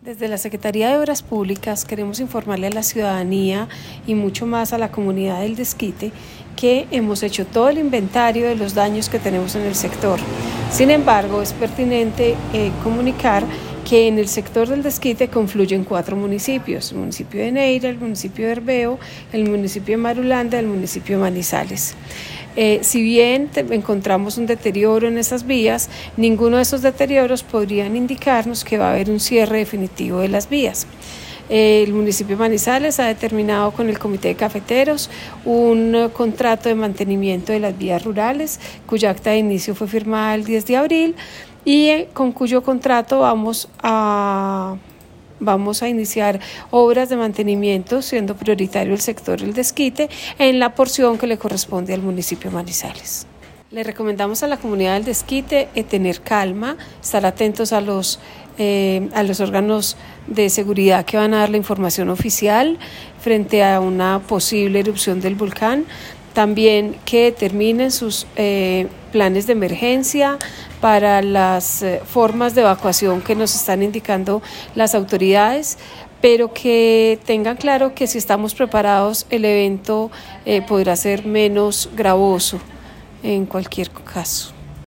Desde la Secretaría de Obras Públicas queremos informarle a la ciudadanía y mucho más a la comunidad del Desquite que hemos hecho todo el inventario de los daños que tenemos en el sector. Sin embargo, es pertinente comunicar que en el sector del Desquite confluyen 4 municipios: el municipio de Neira, el municipio de Herbeo, el municipio de Marulanda y el municipio de Manizales. Si bien encontramos un deterioro en esas vías, ninguno de esos deterioros podrían indicarnos que va a haber un cierre definitivo de las vías. El municipio de Manizales ha determinado con el Comité de Cafeteros un contrato de mantenimiento de las vías rurales, cuya acta de inicio fue firmada el 10 de abril y con cuyo contrato vamos a iniciar obras de mantenimiento, siendo prioritario el sector del Desquite en la porción que le corresponde al municipio de Manizales. Le recomendamos a la comunidad del Desquite tener calma, estar atentos a los órganos de seguridad que van a dar la información oficial frente a una posible erupción del volcán. También que determinen sus planes de emergencia para las formas de evacuación que nos están indicando las autoridades, pero que tengan claro que si estamos preparados, el evento podrá ser menos gravoso en cualquier caso.